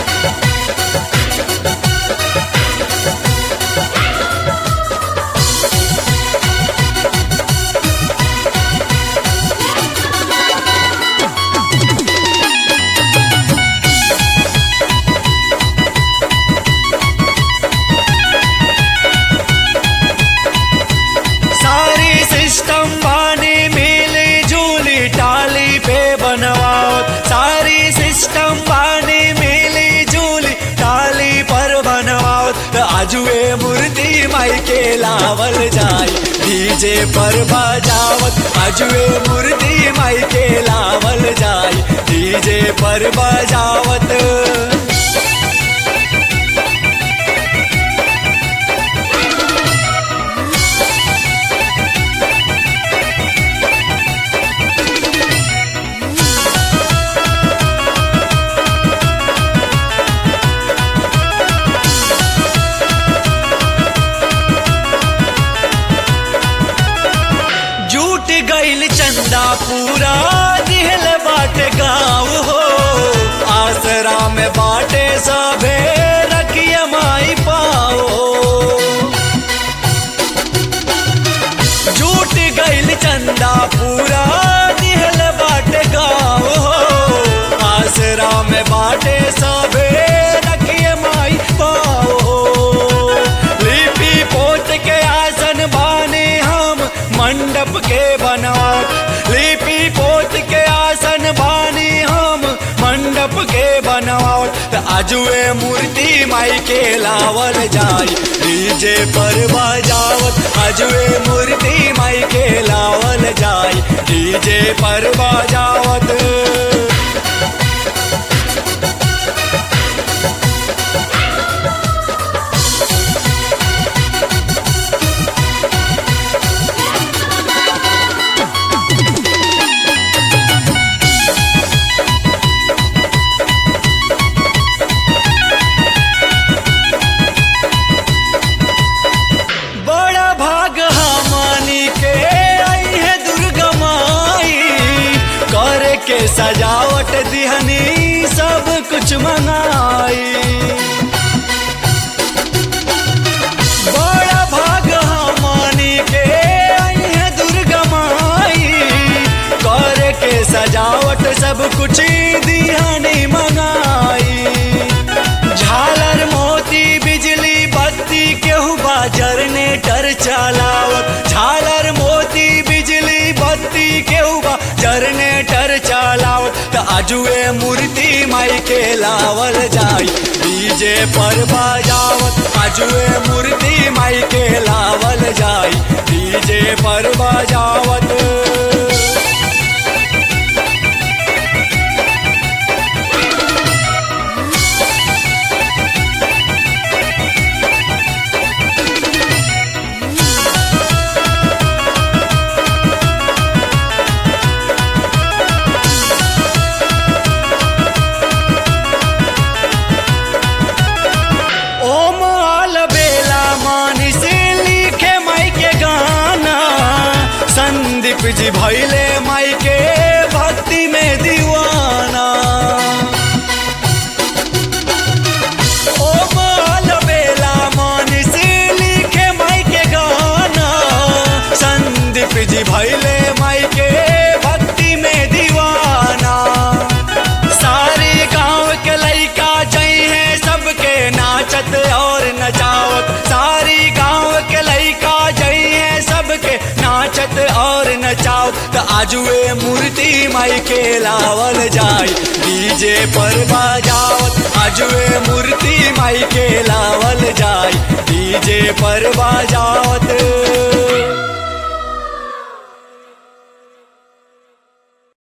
System बानी मिली जुली टाली पे बनवावत, सारी सिस्टम बानी मिली जुली टाली पर बनवावत। आजुए मूर्ति माई के लावल जाई डीजे पर बजावत, आजुए मूर्ति माई के लावल जाई डीजे पर बजावत। गईल चंदा पूरा दिहल बाटे गाँव हो, आसरा में बाटे सभे रखिए माई पाओ। झूठ गईल चंदा पूरा दिहल बाटे गाँव हो, आसरा में बाटे सभे रखिए माई पाओ। लिपि पोत के आसन बाने हम मंडप के बनावत, लिपि पोत के आसन बानी हम मंडप के बनावत। आजुए मूर्ति माई के लावल जाई डीजे पर बजावत, आजुए मूर्ति माई के लावल जाई डीजे पर बजावत। के सजावट दिहनी सब कुछ मंगाई, बड़ा भाग हमनी के आई है दुर्गा माई। कर के सजावट सब कुछ दिहनी मंगाई, झालर मोती बिजली बत्ती केहू बा जनरेटर चलावत, झालर मोती बिजली बत्ती केहू बा जनरेटर चलावत। आजुए मूर्ति माई के लावल जाई डीजे पर बजावत, आजुए मूर्ति माई के लावल जाई डीजे पर बजावत। संदीप जी भैले माई के भक्ति में दीवाना, ओ माल बेला मानी से लिखे माई के गाना। संदीप जी भैले माई के भक्ति में दीवाना, सारे गांव के लइका जई है सबके नाचत और नचावत, सारी गांव के लइका जई है सबके नाचत और नचाओ। आजुए मूर्ति माई के लावल जाई डीजे पर बजावत, आजुए मूर्ति माई के लावल जाई